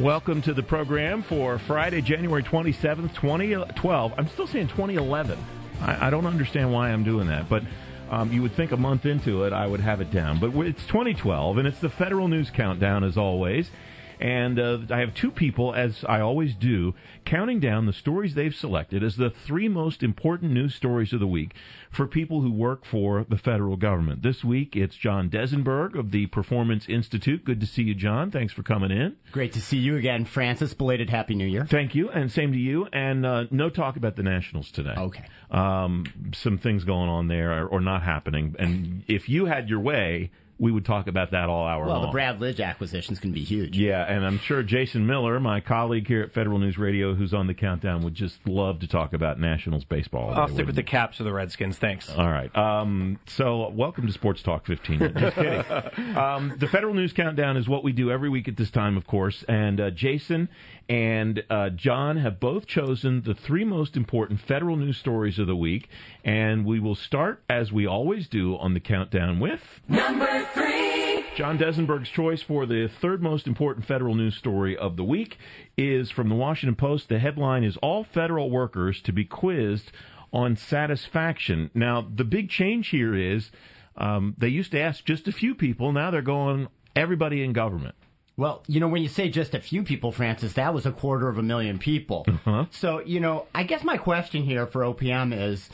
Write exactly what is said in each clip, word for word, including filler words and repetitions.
Welcome to the program for Friday, January twenty-seventh, twenty twelve. I'm still saying twenty eleven. I, I don't understand why I'm doing that, but um, you would think a month into it I would have it down. But it's twenty twelve, and it's the Federal News Countdown as always. And uh, I have two people, as I always do, counting down the stories they've selected as the three most important news stories of the week for people who work for the federal government. This week, it's John Desenberg of the Performance Institute. Good to see you, John. Thanks for coming in. Great to see you again, Francis. Belated Happy New Year. Thank you, and same to you. And uh, no talk about the Nationals today. Okay. Um, some things going on there or, or not happening. And if you had your way, we would talk about that all hour well, long. Well, the Brad Lidge acquisition is going to be huge. Yeah, and I'm sure Jason Miller, my colleague here at Federal News Radio, who's on the countdown, would just love to talk about Nationals baseball. I'll stick with the Caps or the Redskins. Thanks. All right. Um, so welcome to Sports Talk fifteen. Just kidding. Um, the Federal News Countdown is what we do every week at this time, of course. And uh, Jason and uh, John have both chosen the three most important federal news stories of the week. And we will start, as we always do, on the countdown with... Number three! John Desenberg's choice for the third most important federal news story of the week is from the Washington Post. The headline is, All Federal Workers to be Quizzed on Satisfaction. Now, the big change here is um, they used to ask just a few people. Now they're going everybody in government. Well, you know, when you say just a few people, Francis, that was a quarter of a million people. Uh-huh. So, you know, I guess my question here for O P M is,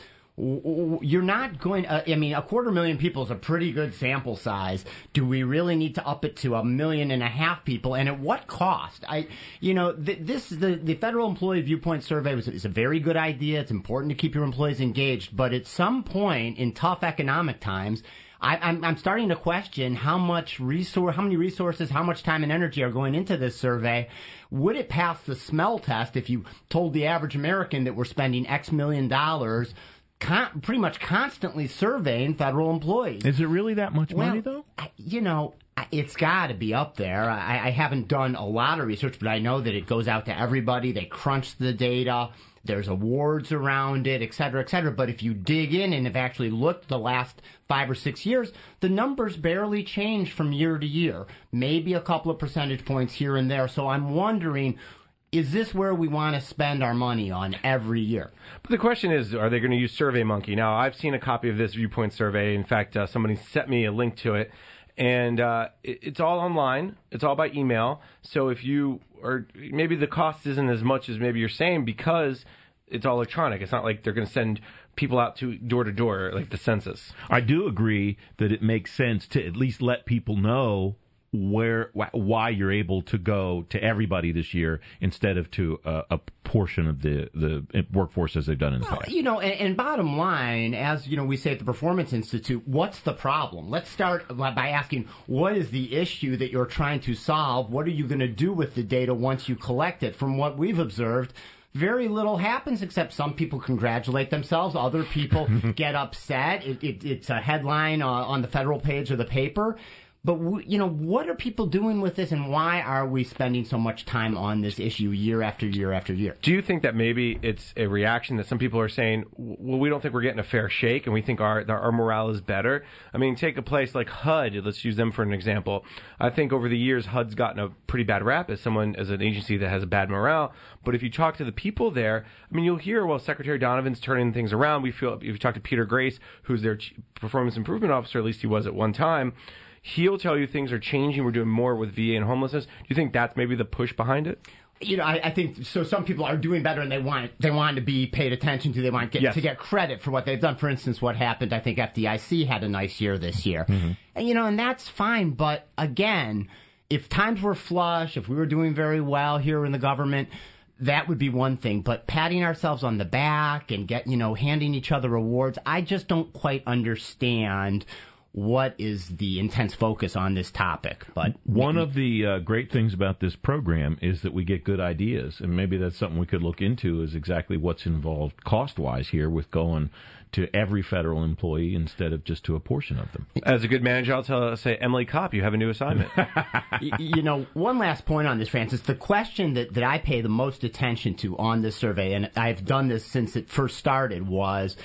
you're not going uh, I mean, a quarter million people is a pretty good sample size. Do we really need to up it to a million and a half people? And at what cost? I, you know, th- this, the, the Federal Employee Viewpoint Survey was, is a very good idea. It's important to keep your employees engaged. But at some point in tough economic times, I, I'm, I'm starting to question how much resource, how many resources, how much time and energy are going into this survey. Would it pass the smell test if you told the average American that we're spending X million dollars Con- pretty much constantly surveying federal employees? Is it really that much well, money, though? You know, it's got to be up there. I, I haven't done a lot of research, but I know that it goes out to everybody. They crunch the data. There's awards around it, et cetera, et cetera. But if you dig in and have actually looked the last five or six years, the numbers barely change from year to year. Maybe a couple of percentage points here and there. So I'm wondering, is this where we want to spend our money on every year? But the question is, are they going to use SurveyMonkey? Now, I've seen a copy of this Viewpoint survey. In fact, uh, somebody sent me a link to it. And uh, it, it's all online. It's all by email. So if you are, maybe the cost isn't as much as maybe you're saying because it's all electronic. It's not like they're going to send people out to door to door like the census. I do agree that it makes sense to at least let people know where why you're able to go to everybody this year instead of to a, a portion of the, the workforce as they've done in the well, past. You know, and, and bottom line, as you know, we say at the Performance Institute, what's the problem? Let's start by asking, what is the issue that you're trying to solve? What are you going to do with the data once you collect it? From what we've observed, very little happens except some people congratulate themselves. Other people get upset. It, it, it's a headline uh, on the federal page of the paper. But, you know, what are people doing with this, and why are we spending so much time on this issue year after year after year? Do you think that maybe it's a reaction that some people are saying, well, we don't think we're getting a fair shake, and we think our our morale is better? I mean, take a place like H U D. Let's use them for an example. I think over the years, H U D's gotten a pretty bad rap as someone, as an agency that has a bad morale. But if you talk to the people there, I mean, you'll hear, well, Secretary Donovan's turning things around. We feel, if you talk to Peter Grace, who's their performance improvement officer, at least he was at one time, he'll tell you things are changing. We're doing more with V A and homelessness. Do you think that's maybe the push behind it? You know, I, I think so. Some people are doing better, and they want they want to be paid attention to. They want get, yes. to get credit for what they've done. For instance, what happened? I think F D I C had a nice year this year, mm-hmm. and you know, and that's fine. But again, if times were flush, if we were doing very well here in the government, that would be one thing. But patting ourselves on the back and get you know handing each other awards, I just don't quite understand what is the intense focus on this topic. But one of the uh, great things about this program is that we get good ideas, and maybe that's something we could look into, is exactly what's involved cost-wise here with going to every federal employee instead of just to a portion of them. As a good manager, I'll tell say, Emily Kopp, you have a new assignment. you, you know, one last point on this, Francis. The question that, that I pay the most attention to on this survey, and I've done this since it first started, was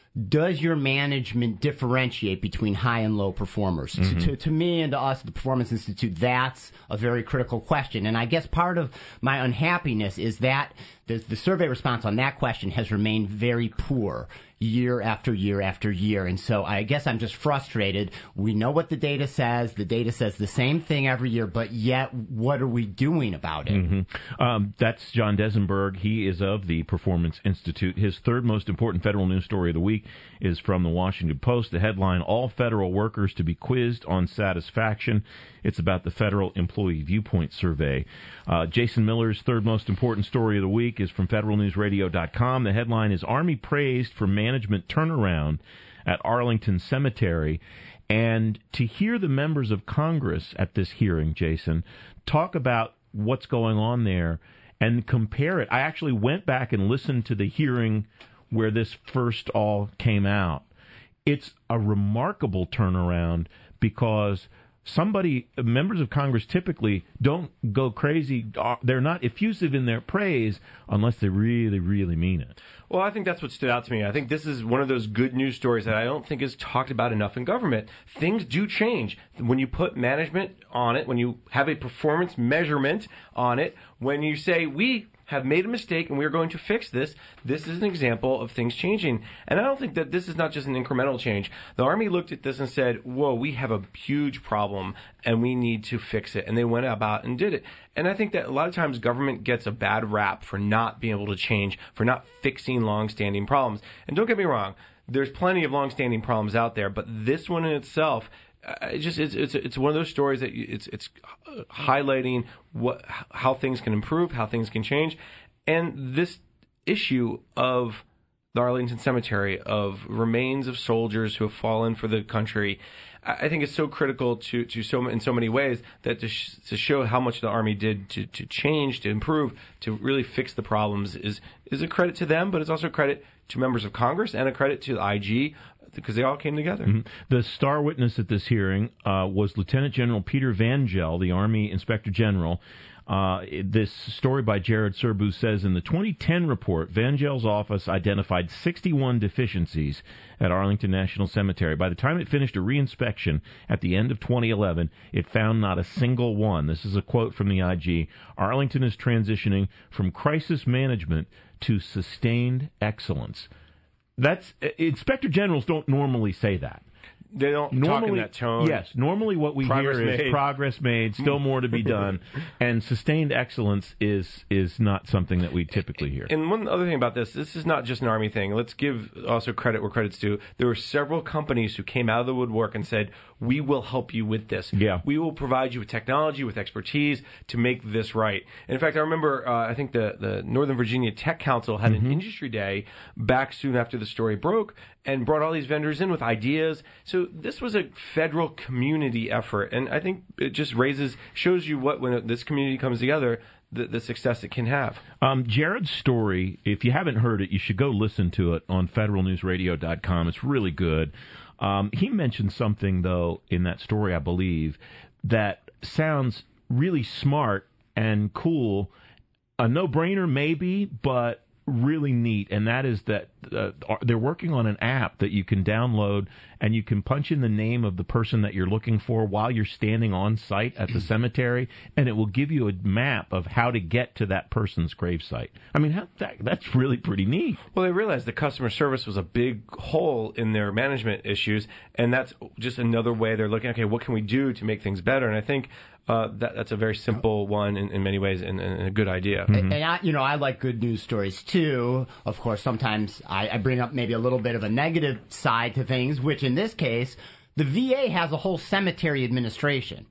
does your management differentiate between high and low performers? Mm-hmm. To, to, to me and to us at the Performance Institute, that's a very critical question. And I guess part of my unhappiness is that the, the survey response on that question has remained very poor year after year after year. And so I guess I'm just frustrated. We know what the data says. The data says the same thing every year, but yet what are we doing about it? Mm-hmm. Um, that's John Desenberg. He is of the Performance Institute. His third most important federal news story of the week is from the Washington Post. The headline, All Federal Workers to be Quizzed on Satisfaction. It's about the Federal Employee Viewpoint Survey. Uh, Jason Miller's third most important story of the week is from federal news radio dot com. The headline is Army Praised for Management Turnaround at Arlington Cemetery. And to hear the members of Congress at this hearing, Jason, talk about what's going on there and compare it. I actually went back and listened to the hearing where this first all came out. It's a remarkable turnaround because somebody, members of Congress typically don't go crazy. They're not effusive in their praise unless they really, really mean it. Well, I think that's what stood out to me. I think this is one of those good news stories that I don't think is talked about enough in government. Things do change. When you put management on it, when you have a performance measurement on it, when you say, we have made a mistake and we're going to fix this, this is an example of things changing. And I don't think that this is not just an incremental change. The Army looked at this and said, whoa, we have a huge problem and we need to fix it. And they went about and did it. And I think that a lot of times government gets a bad rap for not being able to change, for not fixing long-standing problems. And don't get me wrong, there's plenty of long-standing problems out there, but this one in itself, Uh, it just it's it's it's one of those stories that it's it's highlighting what how things can improve, how things can change, and this issue of the Arlington Cemetery, of remains of soldiers who have fallen for the country, I think it's so critical to to so in so many ways that to sh- to show how much the Army did to to change, to improve, to really fix the problems is is a credit to them, but it's also a credit to members of Congress and a credit to the I G. Because they all came together. Mm-hmm. The star witness at this hearing uh, was Lieutenant General Peter Vangel, the Army Inspector General. Uh, this story by Jared Serbu says, in the twenty ten report, Vangel's office identified sixty-one deficiencies at Arlington National Cemetery. By the time it finished a reinspection at the end of twenty eleven, it found not a single one. This is a quote from the I G. Arlington is transitioning from crisis management to sustained excellence. That's Inspector Generals don't normally say that. They don't normally, talk in that tone. Yes, normally what we progress hear made. is progress made, still more to be done, and sustained excellence is is not something that we typically hear. And one other thing about this, this is not just an Army thing. Let's give also credit where credit's due. There were several companies who came out of the woodwork and said, we will help you with this. Yeah. We will provide you with technology, with expertise to make this right. And in fact, I remember, uh, I think the, the Northern Virginia Tech Council had mm-hmm. an industry day back soon after the story broke and brought all these vendors in with ideas. So this was a federal community effort. And I think it just raises, shows you what, when this community comes together, the, the success it can have. Um, Jared's story, if you haven't heard it, you should go listen to it on federal news radio dot com. It's really good. Um, he mentioned something, though, in that story, I believe, that sounds really smart and cool. A no-brainer, maybe, but really neat, and that is that uh, they're working on an app that you can download, and you can punch in the name of the person that you're looking for while you're standing on site at the cemetery, and it will give you a map of how to get to that person's gravesite. I mean, how, that, that's really pretty neat. Well, they realized the customer service was a big hole in their management issues, and that's just another way they're looking, okay, what can we do to make things better? And I think Uh, that, that's a very simple one in, in many ways and, and a good idea. Mm-hmm. And, and I, you know, I like good news stories too. Of course, sometimes I, I bring up maybe a little bit of a negative side to things, which in this case, the V A has a whole cemetery administration.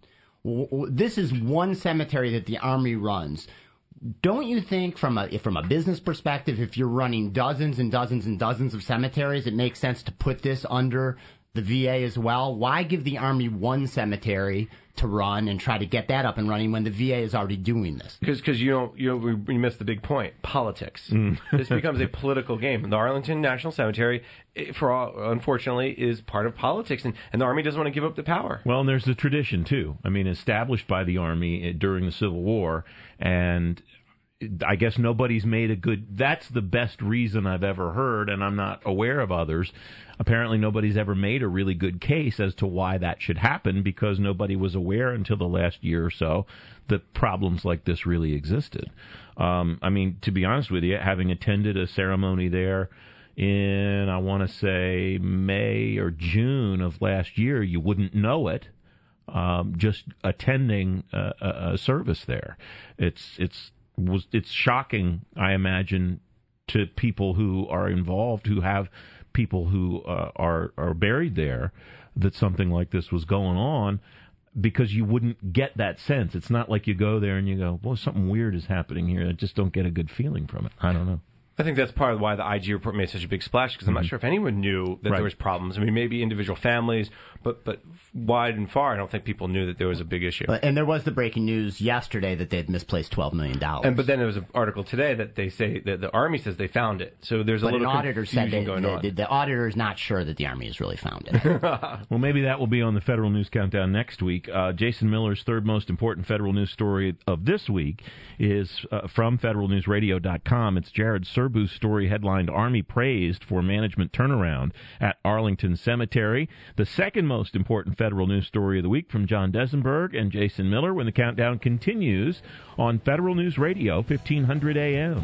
This is one cemetery that the Army runs. Don't you think from a from a business perspective, if you're running dozens and dozens and dozens of cemeteries, it makes sense to put this under the V A as well? Why give the Army one cemetery to run and try to get that up and running when the V A is already doing this? Because because you don't you know, you missed the big point. Politics. Mm. This becomes a political game. The Arlington National Cemetery, for all, unfortunately, is part of politics, and, and the Army doesn't want to give up the power. Well, and there's the tradition too. I mean, established by the Army during the Civil War, and I guess nobody's made a good, that's the best reason I've ever heard, and I'm not aware of others. Apparently nobody's ever made a really good case as to why that should happen, because nobody was aware until the last year or so that problems like this really existed. Um, I mean, to be honest with you, having attended a ceremony there in, I want to say, May or June of last year, you wouldn't know it. Um, just attending a, a, a service there. It's, it's, was it's shocking, I imagine, to people who are involved, who have people who uh, are are buried there, that something like this was going on, because you wouldn't get that sense. It's not like you go there and you go, well, something weird is happening here. I just don't get a good feeling from it. I don't know. I think that's part of why the I G report made such a big splash, because I'm mm-hmm. not sure if anyone knew that right. there was problems. I mean, maybe individual families, but but wide and far, I don't think people knew that there was a big issue. But, and there was the breaking news yesterday that they'd misplaced twelve million dollars. And but then there was an article today that they say that the Army says they found it. So there's a but little an auditor confusion said they, going the, on. The, the auditor is not sure that the Army has really found it. Well, maybe that will be on the Federal News Countdown next week. Uh, Jason Miller's third most important federal news story of this week is uh, from federal news radio dot com. It's Jared Serbu's story headlined, Army Praised for Management Turnaround at Arlington Cemetery. The second most important federal news story of the week from John Desenberg and Jason Miller, when the countdown continues on Federal News Radio, fifteen hundred A M.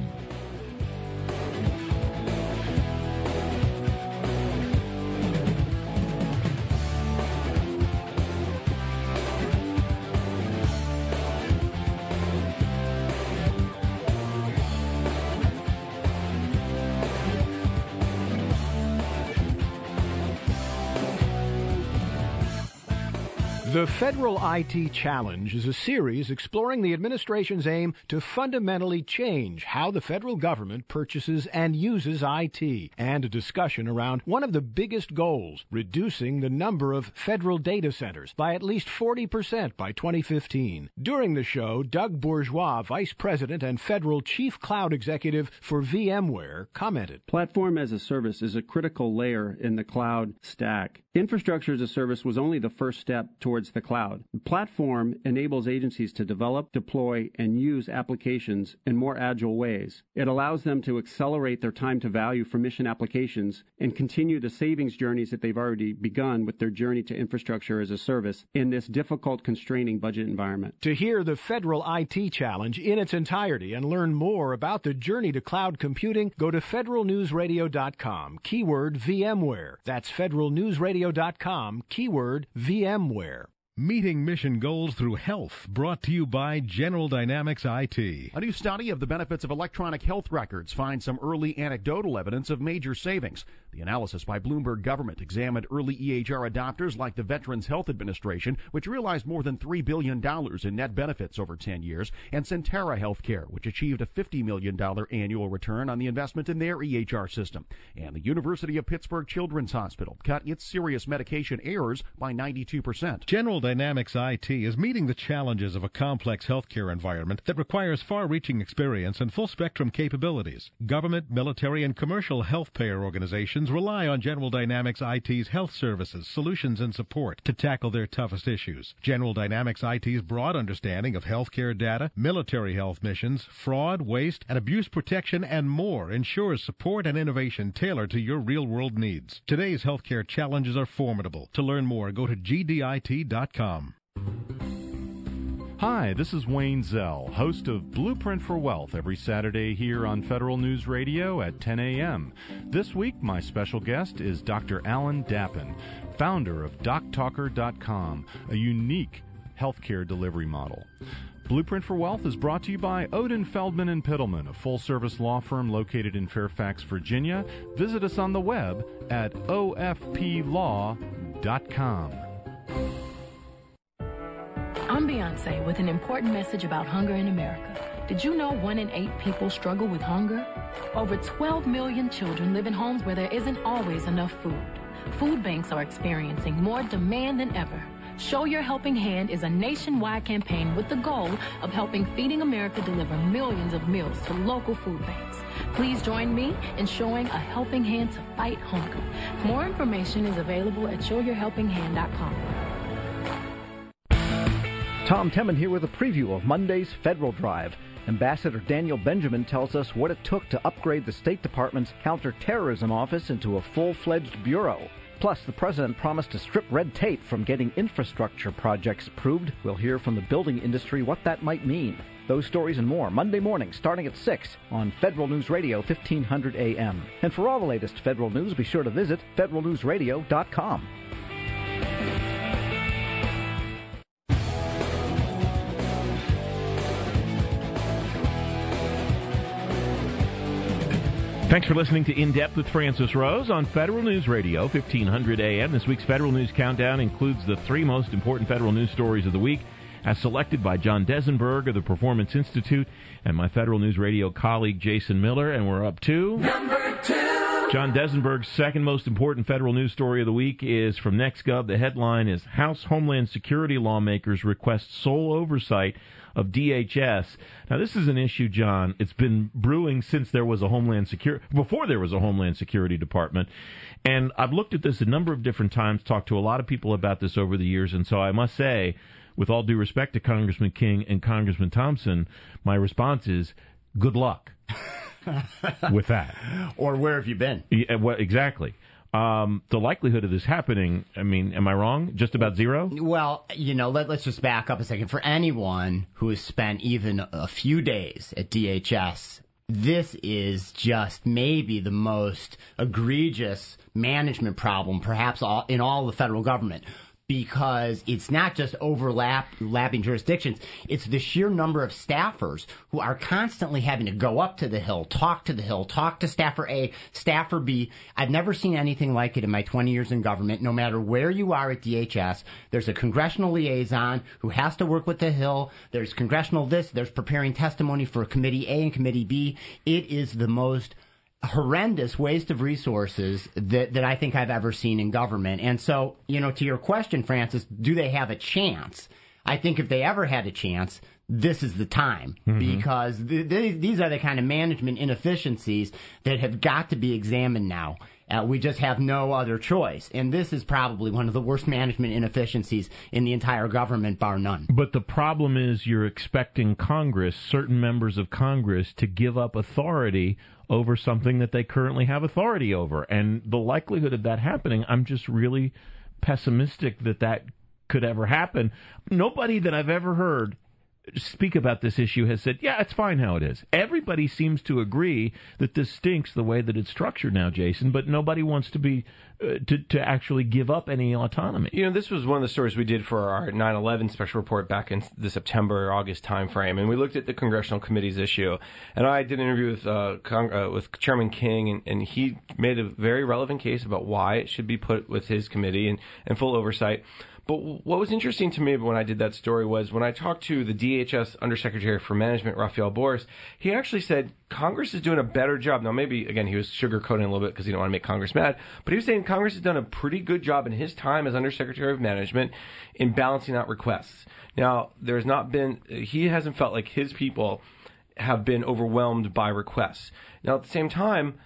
The Federal I T Challenge is a series exploring the administration's aim to fundamentally change how the federal government purchases and uses I T, and a discussion around one of the biggest goals, reducing the number of federal data centers by at least forty percent by twenty fifteen. During the show, Doug Bourgeois, Vice President and Federal Chief Cloud Executive for VMware, commented. Platform as a service is a critical layer in the cloud stack. Infrastructure as a service was only the first step towards the cloud. The platform enables agencies to develop, deploy, and use applications in more agile ways. It allows them to accelerate their time to value for mission applications and continue the savings journeys that they've already begun with their journey to infrastructure as a service in this difficult, constraining budget environment. To hear the Federal I T Challenge in its entirety and learn more about the journey to cloud computing, go to federal news radio dot com, keyword VMware. That's federal news radio dot com, keyword VMware. Meeting mission goals through health, brought to you by General Dynamics I T. A new study of the benefits of electronic health records finds some early anecdotal evidence of major savings. The analysis by Bloomberg Government examined early E H R adopters like the Veterans Health Administration, which realized more than three billion dollars in net benefits over ten years, and Centera Healthcare, which achieved a fifty million dollars annual return on the investment in their E H R system. And the University of Pittsburgh Children's Hospital cut its serious medication errors by ninety-two percent. General Dynamics I T is meeting the challenges of a complex healthcare environment that requires far-reaching experience and full-spectrum capabilities. Government, military, and commercial health payer organizations rely on General Dynamics I T's health services, solutions, and support to tackle their toughest issues. General Dynamics I T's broad understanding of healthcare data, military health missions, fraud, waste, and abuse protection, and more ensures support and innovation tailored to your real-world needs. Today's healthcare challenges are formidable. To learn more, go to G D I T dot com. Hi, this is Wayne Zell, host of Blueprint for Wealth, every Saturday here on Federal News Radio at ten a.m. This week, my special guest is Doctor Alan Dappin, founder of doc talker dot com, a unique healthcare delivery model. Blueprint for Wealth is brought to you by Odin Feldman and Pittleman, a full-service law firm located in Fairfax, Virginia. Visit us on the web at O F P law dot com. I'm Beyonce with an important message about hunger in America. Did you know one in eight people struggle with hunger? Over twelve million children live in homes where there isn't always enough food. Food banks are experiencing more demand than ever. Show Your Helping Hand is a nationwide campaign with the goal of helping Feeding America deliver millions of meals to local food banks. Please join me in showing a helping hand to fight hunger. More information is available at show your helping hand dot com. Tom Temin here with a preview of Monday's Federal Drive. Ambassador Daniel Benjamin tells us what it took to upgrade the State Department's counterterrorism office into a full-fledged bureau. Plus, the president promised to strip red tape from getting infrastructure projects approved. We'll hear from the building industry what that might mean. Those stories and more Monday morning starting at six on Federal News Radio fifteen hundred A M. And for all the latest Federal News, be sure to visit federal news radio dot com. Thanks for listening to In Depth with Francis Rose on Federal News Radio, fifteen hundred A M. This week's Federal News Countdown includes the three most important federal news stories of the week, as selected by John Desenberg of the Performance Institute and my Federal News Radio colleague Jason Miller. And we're up to... Number two! John Desenberg's second most important federal news story of the week is from NextGov. The headline is House Homeland Security Lawmakers Request Sole Oversight of D H S. Now, this is an issue, John. It's been brewing since there was a Homeland Security, before there was a Homeland Security Department. And I've looked at this a number of different times, talked to a lot of people about this over the years. And so I must say, with all due respect to Congressman King and Congressman Thompson, my response is good luck with that. Or where have you been? Yeah, well, exactly. Um, the likelihood of this happening, I mean, am I wrong? Just about zero? Well, you know, let, let's just back up a second. For anyone who has spent even a few days at D H S, this is just maybe the most egregious management problem, perhaps all, in all the federal government. Because it's not just overlapping jurisdictions, it's the sheer number of staffers who are constantly having to go up to the Hill, talk to the Hill, talk to staffer A, staffer B. I've never seen anything like it in my twenty years in government. No matter where you are at D H S, there's a congressional liaison who has to work with the Hill. There's congressional this, there's preparing testimony for Committee A and Committee B. It is the most horrendous waste of resources that, that I think I've ever seen in government. And so, you know, to your question, Francis, do they have a chance? I think if they ever had a chance, this is the time, mm-hmm. because th- th- these are the kind of management inefficiencies that have got to be examined now. Uh, we just have no other choice. And this is probably one of the worst management inefficiencies in the entire government, bar none. But the problem is you're expecting Congress, certain members of Congress, to give up authority over something that they currently have authority over. And the likelihood of that happening, I'm just really pessimistic that that could ever happen. Nobody that I've ever heard speak about this issue has said, yeah, it's fine how it is. Everybody seems to agree that this stinks the way that it's structured now, Jason, but nobody wants to be uh, to, to actually give up any autonomy. You know, this was one of the stories we did for our nine eleven special report back in the September or August timeframe, and we looked at the congressional committee's issue. And I did an interview with uh, Cong- uh, with Chairman King, and, and he made a very relevant case about why it should be put with his committee and, and full oversight. But what was interesting to me when I did that story was when I talked to the D H S Undersecretary for Management, Rafael Boris, he actually said Congress is doing a better job. Now, maybe, again, he was sugarcoating a little bit because he didn't want to make Congress mad, but he was saying Congress has done a pretty good job in his time as Undersecretary of Management in balancing out requests. Now, there's not been, he hasn't felt like his people have been overwhelmed by requests. Now, at the same time,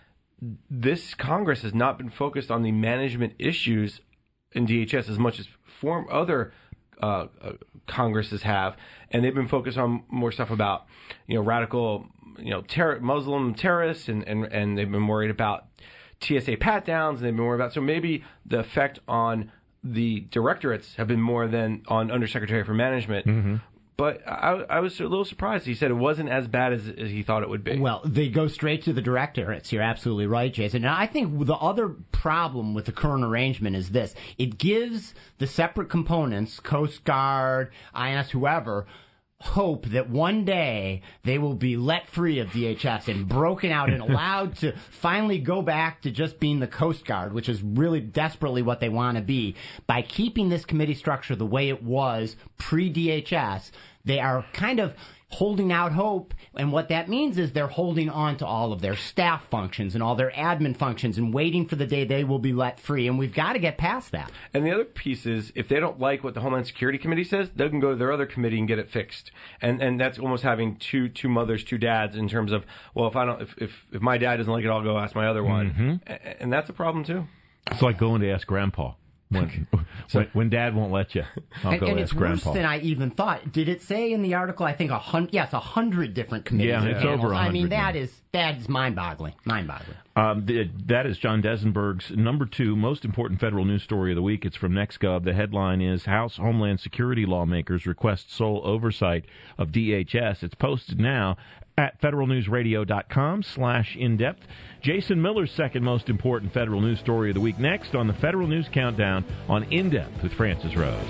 this Congress has not been focused on the management issues in D H S as much as form other uh, uh, Congresses have, and they've been focused on more stuff about, you know, radical, you know, ter- Muslim terrorists, and, and and they've been worried about T S A pat downs, and they've been worried about, so maybe the effect on the directorates have been more than on Undersecretary for Management. Mm-hmm. But I, I was a little surprised. He said it wasn't as bad as, as he thought it would be. Well, they go straight to the directorates. You're absolutely right, Jason. And I think the other problem with the current arrangement is this. It gives the separate components, Coast Guard, I N S, whoever, hope that one day they will be let free of D H S and broken out and allowed to finally go back to just being the Coast Guard, which is really desperately what they want to be. By keeping this committee structure the way it was pre-D H S, they are kind of holding out hope, and what that means is they're holding on to all of their staff functions and all their admin functions and waiting for the day they will be let free, and we've got to get past that. And the other piece is, if they don't like what the Homeland Security Committee says, they can go to their other committee and get it fixed. And and that's almost having two two mothers, two dads, in terms of, well, if I don't, if if, if my dad doesn't like it, I'll go ask my other one. Mm-hmm. And that's a problem too. It's like going to ask Grandpa. When, when, when Dad won't let you, I'll and, go and ask it's Grandpa. worse than I even thought. Did it say in the article? I think a hundred. Yes, a hundred different committees. Yeah, and it's panels. over a I mean, hundred that now. is that is mind-boggling. Mind-boggling. Um, the, that is John Desenberg's number two most important federal news story of the week. It's from NextGov. The headline is House Homeland Security lawmakers request sole oversight of D H S. It's posted now at federalnewsradio.com slash in-depth. Jason Miller's second most important federal news story of the week next on the Federal News Countdown on In-Depth with Francis Rose.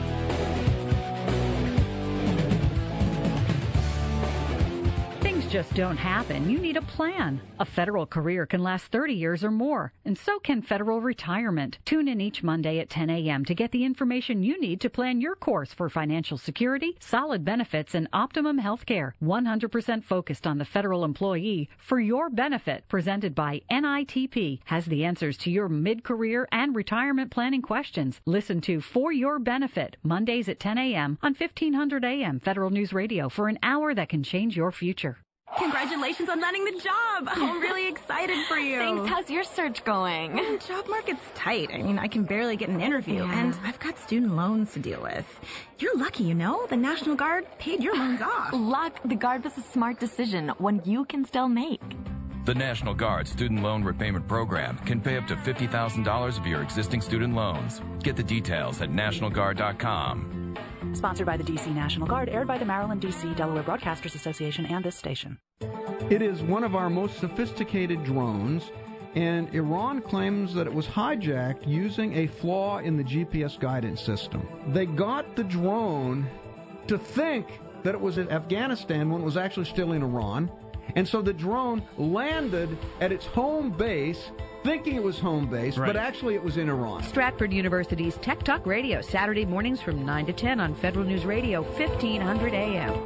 Just don't happen. You need a plan. A federal career can last thirty years or more, and so can federal retirement. Tune in each Monday at ten a.m. to get the information you need to plan your course for financial security, solid benefits, and optimum health care. one hundred percent focused on the federal employee for your benefit. Presented by N I T P has the answers to your mid-career and retirement planning questions. Listen to For Your Benefit, Mondays at ten a.m. on fifteen hundred A M Federal News Radio for an hour that can change your future. Congratulations on landing the job. I'm really excited for you. Thanks. How's your search going? The job market's tight. I mean, I can barely get an interview, Yeah. and I've got student loans to deal with. You're lucky, you know? The National Guard paid your loans off. Luck. The Guard was a smart decision, one you can still make. The National Guard Student Loan Repayment Program can pay up to fifty thousand dollars of your existing student loans. Get the details at national guard dot com. Sponsored by the D C National Guard, aired by the Maryland, D C, Delaware Broadcasters Association and this station. It is one of our most sophisticated drones, and Iran claims that it was hijacked using a flaw in the G P S guidance system. They got the drone to think that it was in Afghanistan when it was actually still in Iran, and so the drone landed at its home base thinking it was home base, Right. but actually it was in Iran. Stratford University's Tech Talk Radio, Saturday mornings from nine to ten on Federal News Radio, fifteen hundred A M.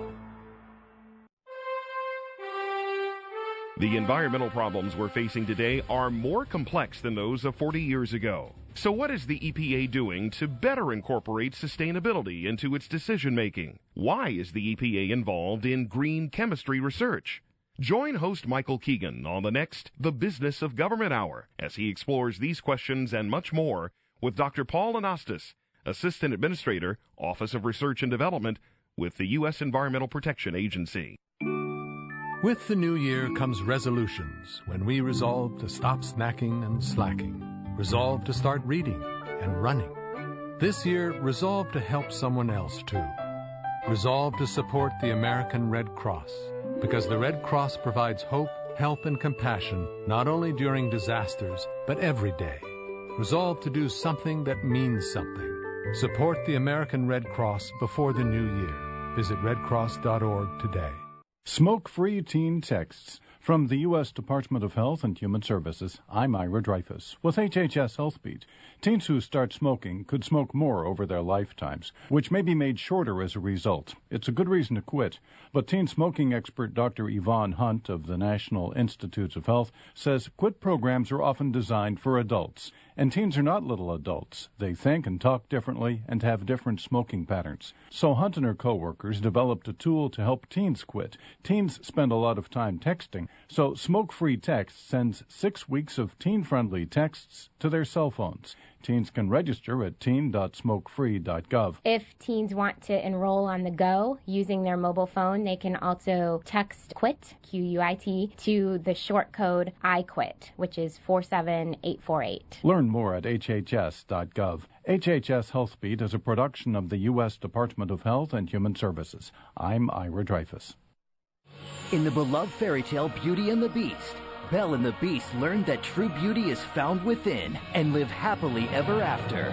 The environmental problems we're facing today are more complex than those of forty years ago. So what is the E P A doing to better incorporate sustainability into its decision-making? Why is the E P A involved in green chemistry research? Join host Michael Keegan on the next The Business of Government Hour as he explores these questions and much more with Doctor Paul Anastas, Assistant Administrator, Office of Research and Development with the U S Environmental Protection Agency. With the new year comes resolutions, when we resolve to stop snacking and slacking, resolve to start reading and running. This year, resolve to help someone else too. Resolve to support the American Red Cross, because the Red Cross provides hope, help, and compassion not only during disasters, but every day. Resolve to do something that means something. Support the American Red Cross before the new year. Visit red cross dot org today. Smoke-free teen texts. From the U S Department of Health and Human Services, I'm Ira Dreyfus with H H S Health Beat. Teens who start smoking could smoke more over their lifetimes, which may be made shorter as a result. It's a good reason to quit. But teen smoking expert Doctor Yvonne Hunt of the National Institutes of Health says quit programs are often designed for adults. And teens are not little adults. They think and talk differently and have different smoking patterns. So Hunt and her coworkers developed a tool to help teens quit. Teens spend a lot of time texting, so Smoke-Free Text sends six weeks of teen-friendly texts to their cell phones. Teens can register at teen dot smoke free dot gov. If teens want to enroll on the go using their mobile phone, they can also text QUIT, Q U I T, to the short code I quit, which is four seven eight four eight. Learn more at H H S dot gov. H H S Health Beat is a production of the U S Department of Health and Human Services. I'm Ira Dreyfus. In the beloved fairy tale Beauty and the Beast, Belle and the Beast learn that true beauty is found within and live happily ever after.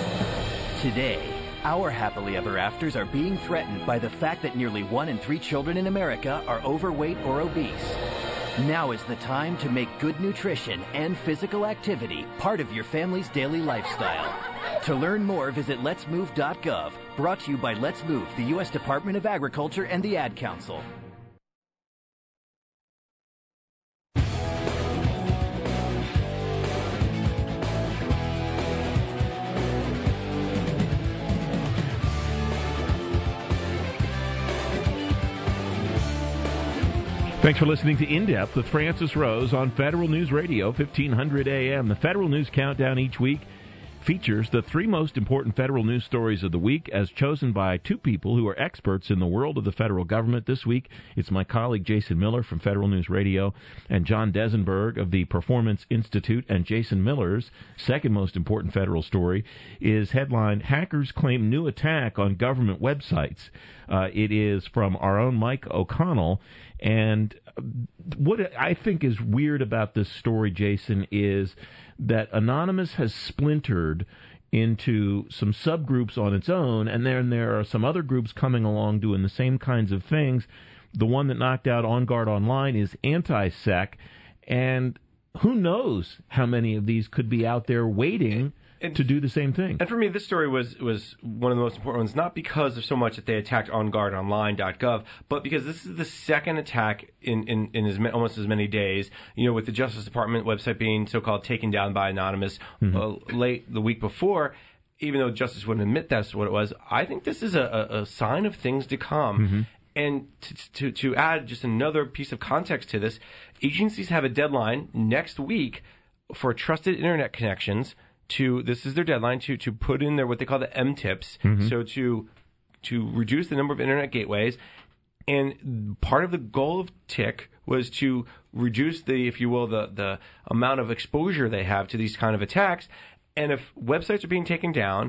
Today, our happily ever afters are being threatened by the fact that nearly one in three children in America are overweight or obese. Now is the time to make good nutrition and physical activity part of your family's daily lifestyle. To learn more, visit lets move dot gov. Brought to you by Let's Move, the U S Department of Agriculture and the Ad Council. Thanks for listening to In Depth with Francis Rose on Federal News Radio, fifteen hundred A M. The Federal News Countdown each week features the three most important federal news stories of the week as chosen by two people who are experts in the world of the federal government. This week, it's my colleague Jason Miller from Federal News Radio and John Desenberg of the Performance Institute. And Jason Miller's second most important federal story is headlined, Hackers Claim New Attack on Government Websites. Uh, it is from our own Mike O'Connell. And what I think is weird about this story, Jason, is that Anonymous has splintered into some subgroups on its own, and then there are some other groups coming along doing the same kinds of things. The one that knocked out OnGuard Online is Anti-Sec, and who knows how many of these could be out there waiting and, to do the same thing. And for me, this story was, was one of the most important ones, not because of so much that they attacked on guard online dot gov, but because this is the second attack in, in, in as ma- almost as many days, you know, with the Justice Department website being so-called taken down by Anonymous mm-hmm. uh, late the week before. Even though Justice wouldn't admit that's what it was, I think this is a, a, a sign of things to come. Mm-hmm. And to, to, to add just another piece of context to this, agencies have a deadline next week for trusted internet connections to, this is their deadline, to, to put in their what they call the M TIPs, mm-hmm. so to to reduce the number of internet gateways. And part of the goal of Tick was to reduce the, if you will, the, the amount of exposure they have to these kind of attacks. And if websites are being taken down,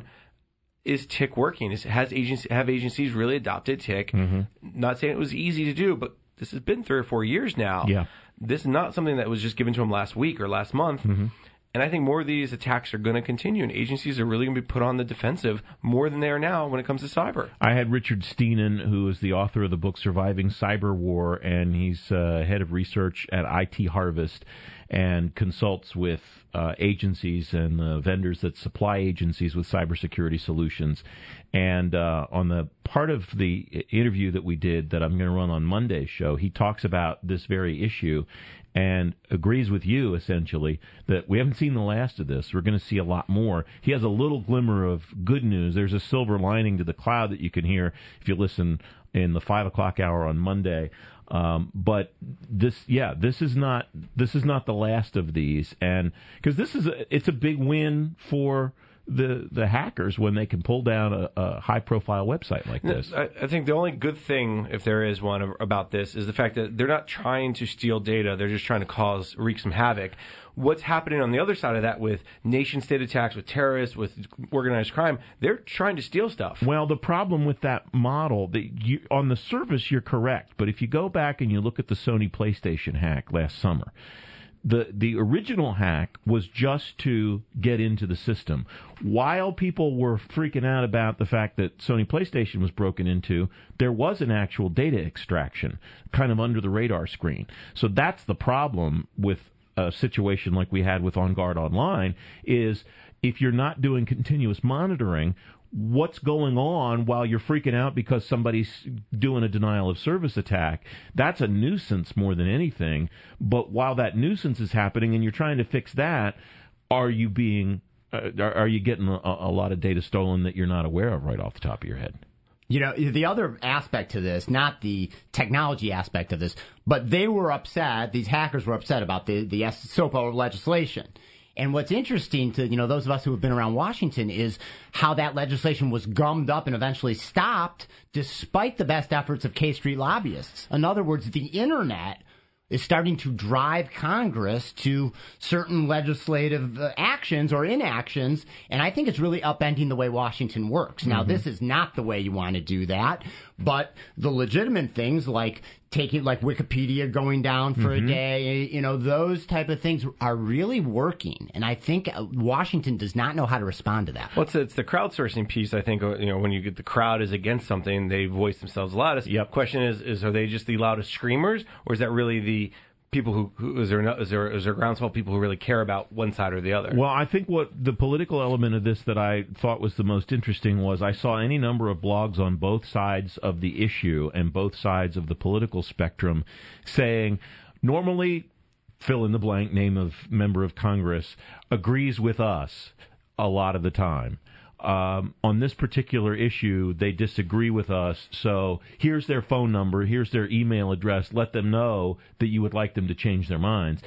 is Tick working? Is, has agency, have agencies really adopted Tick? Mm-hmm. Not saying it was easy to do, but this has been three or four years now. Yeah. This is not something that was just given to them last week or last month. Mm-hmm. And I think more of these attacks are going to continue, and agencies are really going to be put on the defensive more than they are now when it comes to cyber. I had Richard Steenan, who is the author of the book Surviving Cyber War, and he's uh, head of research at I T Harvest and consults with uh, agencies and uh, vendors that supply agencies with cybersecurity solutions. And uh, on the part of the interview that we did that I'm going to run on Monday's show, he talks about this very issue and agrees with you, essentially, that we haven't seen the last of this. We're going to see a lot more. He has a little glimmer of good news. There's a silver lining to the cloud that you can hear if you listen in the five o'clock hour on Monday. Um, but this, yeah, this is not this is not the last of these, and because this is a, it's a big win for the the hackers when they can pull down a, a high profile website like this. I, I think the only good thing, if there is one, about this is the fact that they're not trying to steal data; they're just trying to cause wreak some havoc. What's happening on the other side of that with nation-state attacks, with terrorists, with organized crime, they're trying to steal stuff. Well, the problem with that model, that you, on the surface, you're correct. But if you go back and you look at the Sony PlayStation hack last summer, the the original hack was just to get into the system. While people were freaking out about the fact that Sony PlayStation was broken into, there was an actual data extraction, kind of under the radar screen. So that's the problem with a situation like we had with OnGuard Online, is if you're not doing continuous monitoring, what's going on while you're freaking out because somebody's doing a denial of service attack, that's a nuisance more than anything. But while that nuisance is happening and you're trying to fix that, are you being, uh, are, are you getting a, a lot of data stolen that you're not aware of right off the top of your head? You know, the other aspect to this, not the technology aspect of this, but they were upset, these hackers were upset about the, the SOPA legislation. And what's interesting to, you know, those of us who have been around Washington is how that legislation was gummed up and eventually stopped despite the best efforts of K Street lobbyists. In other words, the internet is starting to drive Congress to certain legislative uh, actions or inactions, and I think it's really upending the way Washington works. Now, mm-hmm. this is not the way you want to do that, but the legitimate things like taking, like Wikipedia going down for mm-hmm. a day, you know, those type of things are really working, and I think Washington does not know how to respond to that. Well, it's, it's the crowdsourcing piece, I think, you know, when you get the crowd is against something, they voice themselves loudest. Yep. Question is, is are they just the loudest screamers, or is that really the people who, who is there no, is there is there groundswell people who really care about one side or the other? Well, I think what the political element of this that I thought was the most interesting was I saw any number of blogs on both sides of the issue and both sides of the political spectrum saying normally fill in the blank name of member of Congress agrees with us a lot of the time. Um, on this particular issue, they disagree with us, so here's their phone number, here's their email address, let them know that you would like them to change their minds.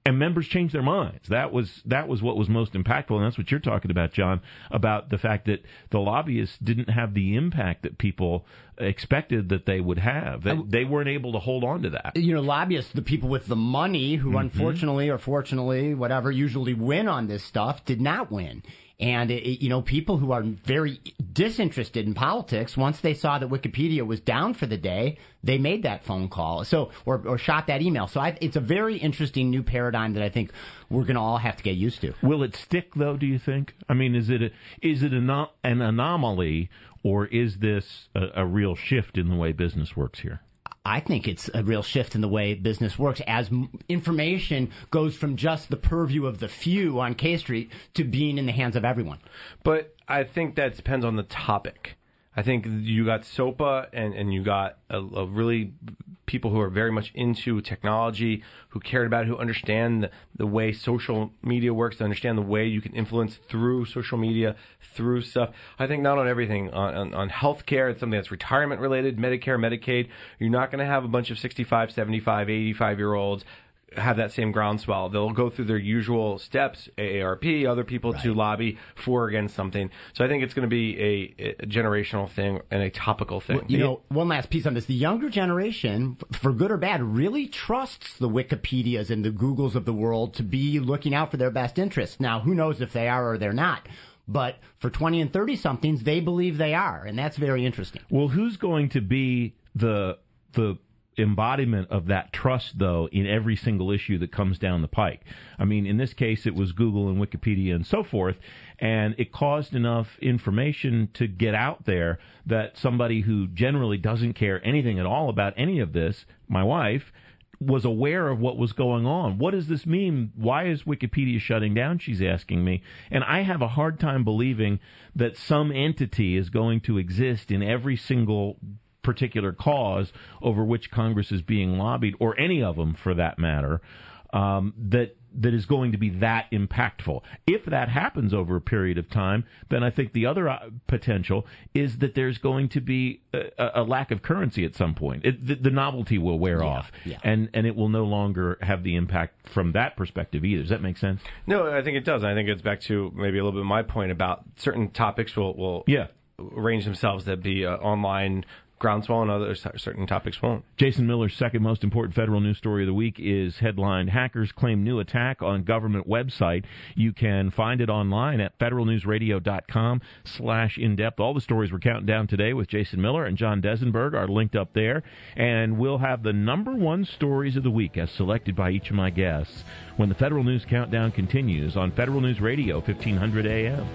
and members changed their minds. That was that was what was most impactful, and that's what you're talking about, John, about the fact that the lobbyists didn't have the impact that people expected that they would have. They, they weren't able to hold on to that. You know, lobbyists, the people with the money who mm-hmm. unfortunately or fortunately, whatever, usually win on this stuff, did not win. And, it, you know, people who are very disinterested in politics, once they saw that Wikipedia was down for the day, they made that phone call so or, or shot that email. So I, it's a very interesting new paradigm that I think we're going to all have to get used to. Will it stick, though, do you think? I mean, is it a, is it an, an anomaly, or is this a, a real shift in the way business works here? I think it's a real shift in the way business works as m- information goes from just the purview of the few on K Street to being in the hands of everyone. But I think that depends on the topic. I think you got SOPA and, and you got a, a really people who are very much into technology, who cared about it, who understand the, the way social media works, to understand the way you can influence through social media, through stuff. I think not on everything. On, on, on healthcare, it's something that's retirement related, Medicare, Medicaid. You're not going to have a bunch of sixty-five, seventy-five, eighty-five-year-olds have that same groundswell. They'll go through their usual steps, A A R P, other people right. to lobby for or against something. So I think it's going to be a, a generational thing and a topical thing. Well, you know, one last piece on this. The younger generation, for good or bad, really trusts the Wikipedias and the Googles of the world to be looking out for their best interests. Now, who knows if they are or they're not. But for twenty and thirty-somethings, they believe they are, and that's very interesting. Well, who's going to be the the embodiment of that trust, though, in every single issue that comes down the pike? I mean, in this case, it was Google and Wikipedia and so forth, and it caused enough information to get out there that somebody who generally doesn't care anything at all about any of this, my wife, was aware of what was going on. What does this mean? Why is Wikipedia shutting down? She's asking me. And I have a hard time believing that some entity is going to exist in every single particular cause over which Congress is being lobbied, or any of them for that matter, um, that that is going to be that impactful. If that happens over a period of time, then I think the other uh, potential is that there's going to be a, a lack of currency at some point. It, the, the novelty will wear yeah, off, yeah. and and it will no longer have the impact from that perspective either. Does that make sense? No, I think it does. I think it's back to maybe a little bit my point about certain topics will will yeah. arrange themselves to be uh, online groundswell, and other certain topics won't. Jason Miller's second most important federal news story of the week is headlined, Hackers Claim New Attack on Government Website. You can find it online at federalnewsradio.com slash in-depth. All the stories we're counting down today with Jason Miller and John Desenberg are linked up there. And we'll have the number one stories of the week as selected by each of my guests when the Federal News Countdown continues on Federal News Radio, fifteen hundred A M.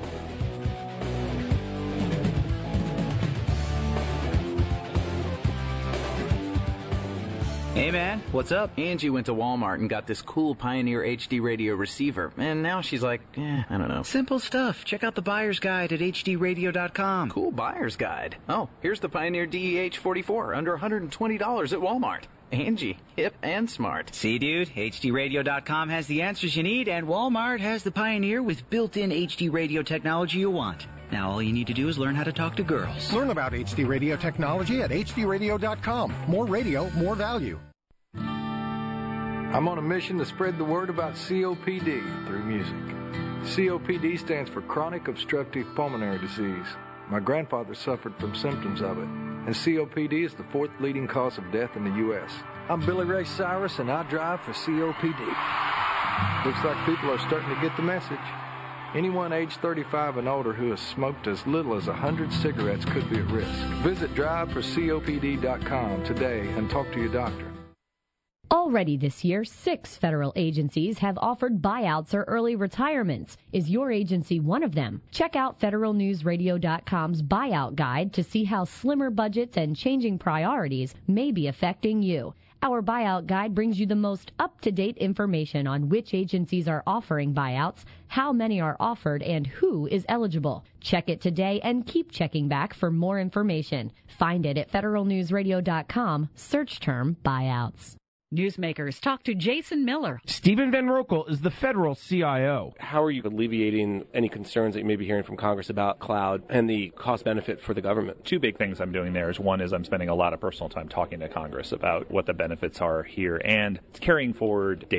Hey man, what's up? Angie went to Walmart and got this cool Pioneer H D radio receiver, and now she's like, eh, I don't know. Simple stuff. Check out the buyer's guide at H D radio dot com. Cool buyer's guide. Oh, here's the Pioneer D E H forty-four, under one hundred twenty dollars at Walmart. Angie, hip and smart. See, dude, H D radio dot com has the answers you need, and Walmart has the Pioneer with built-in H D radio technology you want. Now all you need to do is learn how to talk to girls. Learn about H D radio technology at H D radio dot com. More radio, more value. I'm on a mission to spread the word about C O P D through music. C O P D stands for Chronic Obstructive Pulmonary Disease. My grandfather suffered from symptoms of it, and C O P D is the fourth leading cause of death in the U S I'm Billy Ray Cyrus, and I drive for C O P D. Looks like people are starting to get the message. Anyone age thirty-five and older who has smoked as little as one hundred cigarettes could be at risk. Visit drive for C O P D dot com today and talk to your doctor. Already this year, six federal agencies have offered buyouts or early retirements. Is your agency one of them? Check out federal news radio dot com's buyout guide to see how slimmer budgets and changing priorities may be affecting you. Our buyout guide brings you the most up-to-date information on which agencies are offering buyouts, how many are offered, and who is eligible. Check it today and keep checking back for more information. Find it at federal news radio dot com. Search term buyouts. Newsmakers talk to Jason Miller. Stephen Van Rokel is the federal C I O. How are you alleviating any concerns that you may be hearing from Congress about cloud and the cost benefit for the government? Two big things I'm doing there is one is I'm spending a lot of personal time talking to Congress about what the benefits are here and carrying forward data.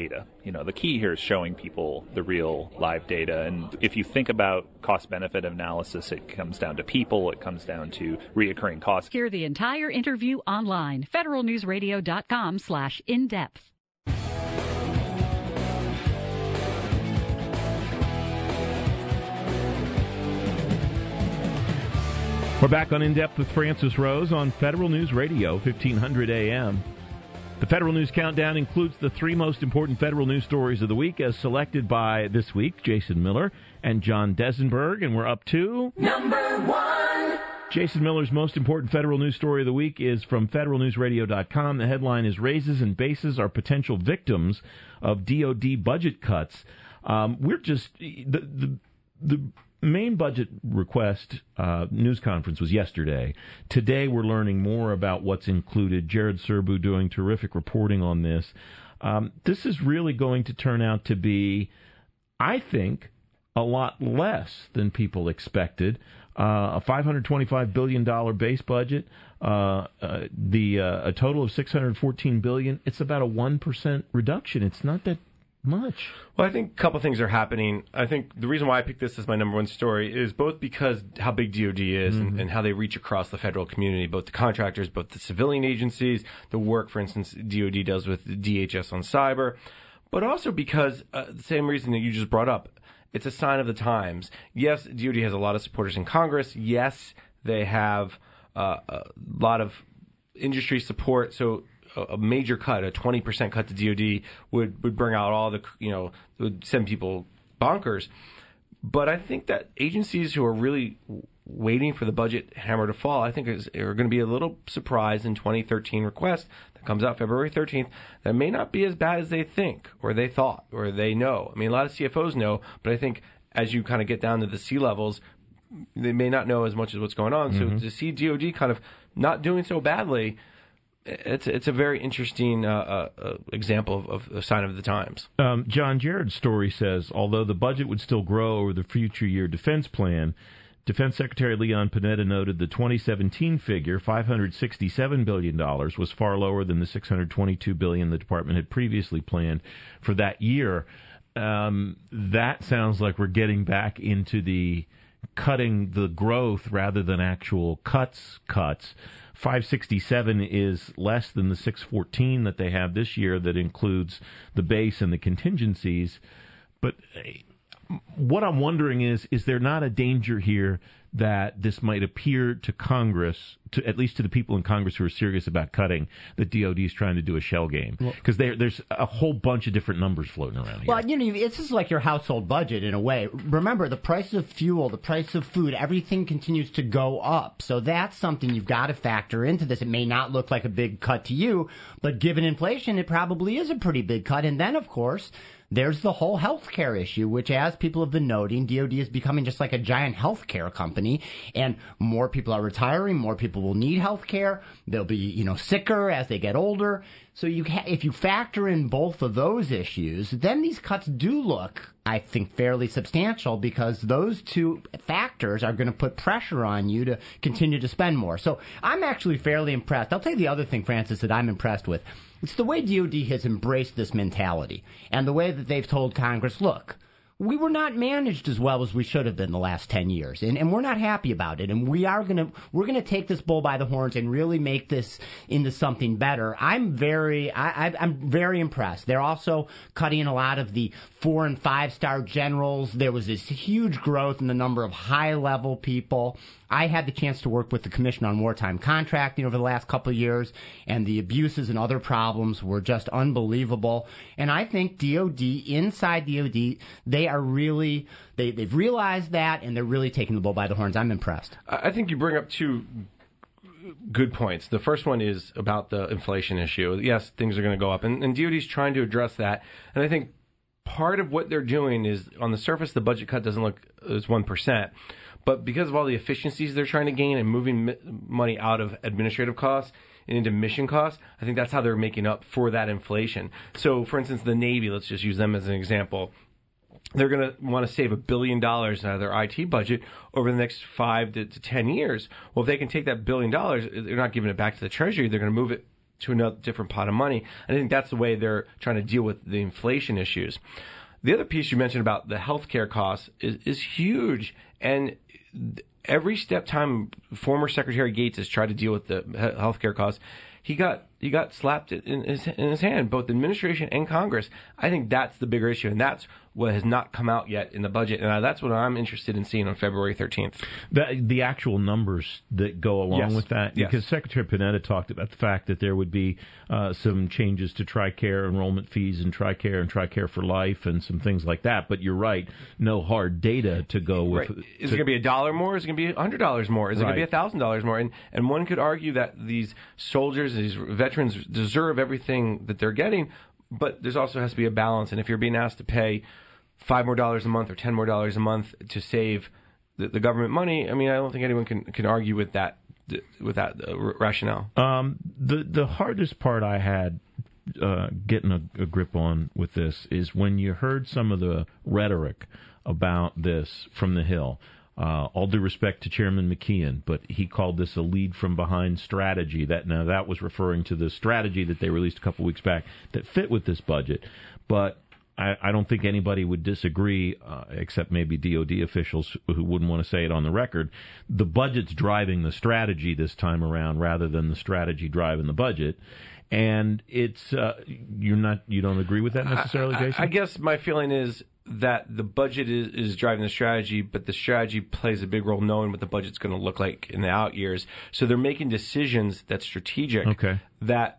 you know, the key here is showing people the real live data. And if you think about cost-benefit analysis, it comes down to people, it comes down to reoccurring costs. Hear the entire interview online, federalnewsradio.com slash in-depth. We're back on In Depth with Francis Rose on Federal News Radio, fifteen hundred A M. The Federal News Countdown includes the three most important federal news stories of the week as selected by, this week, Jason Miller and John Desenberg, and we're up to... Number one! Jason Miller's most important federal news story of the week is from federal news radio dot com. The headline is Raises and Bases Are Potential Victims of D O D Budget Cuts. Um, we're just... The, the, the main budget request uh, news conference was yesterday. Today we're learning more about what's included. Jared Serbu doing terrific reporting on this. Um, this is really going to turn out to be, I think, a lot less than people expected. Uh, a five hundred twenty-five billion dollars base budget, uh, uh, the uh, a total of six hundred fourteen billion dollars. It's about a one percent reduction. It's not that much. Well, I think a couple things are happening. I think the reason why I picked this as my number one story is both because how big D O D is mm-hmm. and, and how they reach across the federal community, both the contractors, both the civilian agencies, the work, for instance, D O D does with D H S on cyber, but also because uh, the same reason that you just brought up, it's a sign of the times. Yes, D O D has a lot of supporters in Congress. Yes, they have uh, a lot of industry support. So a major cut, a twenty percent cut to D O D would, would bring out all the, you know, would send people bonkers. But I think that agencies who are really waiting for the budget hammer to fall, I think is, are going to be a little surprised in twenty thirteen request that comes out February thirteenth that may not be as bad as they think or they thought or they know. I mean, a lot of C F Os know, but I think as you kind of get down to the C levels, they may not know as much as what's going on. Mm-hmm. So to see D O D kind of not doing so badly, It's it's a very interesting uh, uh, example of, of a sign of the times. Um, John Jared's story says, although the budget would still grow over the future year defense plan, Defense Secretary Leon Panetta noted the twenty seventeen figure, five hundred sixty-seven billion dollars, was far lower than the six hundred twenty-two billion dollars the department had previously planned for that year. Um, that sounds like we're getting back into the cutting the growth rather than actual cuts cuts. five sixty-seven is less than the six fourteen that they have this year that includes the base and the contingencies. But what I'm wondering is, is there not a danger here that this might appear to Congress, to at least to the people in Congress who are serious about cutting, that D O D is trying to do a shell game? Because well, there's a whole bunch of different numbers floating around here. Well, you know, it's just like your household budget in a way. Remember, the price of fuel, the price of food, everything continues to go up. So that's something you've got to factor into this. It may not look like a big cut to you, but given inflation, it probably is a pretty big cut. And then, of course, there's the whole healthcare issue, which, as people have been noting, D O D is becoming just like a giant healthcare company, and more people are retiring, more people will need healthcare. They'll be, you know, sicker as they get older. So you ha- if you factor in both of those issues, then these cuts do look, I think, fairly substantial, because those two factors are going to put pressure on you to continue to spend more. So I'm actually fairly impressed. I'll tell you the other thing, Francis, that I'm impressed with. It's the way D O D has embraced this mentality and the way that they've told Congress, look, we were not managed as well as we should have been the last ten years, and, and we're not happy about it, and we are gonna we're gonna take this bull by the horns and really make this into something better. I'm very I, I, I'm very impressed. They're also cutting a lot of the four and five star generals. There was this huge growth in the number of high level people. I had the chance to work with the Commission on Wartime Contracting over the last couple of years, and the abuses and other problems were just unbelievable. And I think D O D, inside D O D, they are really, they, they've realized that, and they're really taking the bull by the horns. I'm impressed. I think you bring up two good points. The first one is about the inflation issue. Yes, things are going to go up, and, and D O D is trying to address that. And I think part of what they're doing is, on the surface, the budget cut doesn't look as one percent. But because of all the efficiencies they're trying to gain and moving mi- money out of administrative costs and into mission costs, I think that's how they're making up for that inflation. So, for instance, the Navy, let's just use them as an example. They're going to want to save a billion dollars out of their I T budget over the next five to, to ten years. Well, if they can take that billion dollars, they're not giving it back to the Treasury. They're going to move it to another different pot of money. And I think that's the way they're trying to deal with the inflation issues. The other piece you mentioned about the healthcare costs is, is huge. And every step time former Secretary Gates has tried to deal with the healthcare costs, he got he got slapped in his, in his hand, both the administration and Congress. I think that's the bigger issue, and that's what has not come out yet in the budget, and that's what I'm interested in seeing on February thirteenth. The, the actual numbers that go along Yes. with that, Yes. because Secretary Panetta talked about the fact that there would be uh, some changes to TRICARE enrollment fees and TRICARE and TRICARE for Life and some things like that. But you're right, no hard data to go with. Right. Is to, it going to be a dollar more? Is it going to be a hundred dollars more? Is it going to be a Right. thousand dollars more? And and one could argue that these soldiers, these veterans, deserve everything that they're getting, but there's also has to be a balance. And if you're being asked to pay five more dollars a month or ten more dollars a month to save the, the government money, I mean, I don't think anyone can can argue with that with that uh, rationale. Um, the the hardest part I had uh, getting a, a grip on with this is when you heard some of the rhetoric about this from the Hill. Uh, all due respect to Chairman McKeon, but he called this a lead from behind strategy. That now that was referring to the strategy that they released a couple weeks back that fit with this budget. But I, I don't think anybody would disagree, uh, except maybe D O D officials who wouldn't want to say it on the record. The budget's driving the strategy this time around, rather than the strategy driving the budget. And it's uh, you're not you don't agree with that necessarily, Jason? I, I guess my feeling is that the budget is, is driving the strategy, but the strategy plays a big role knowing what the budget's going to look like in the out years. So they're making decisions that's strategic. Okay. That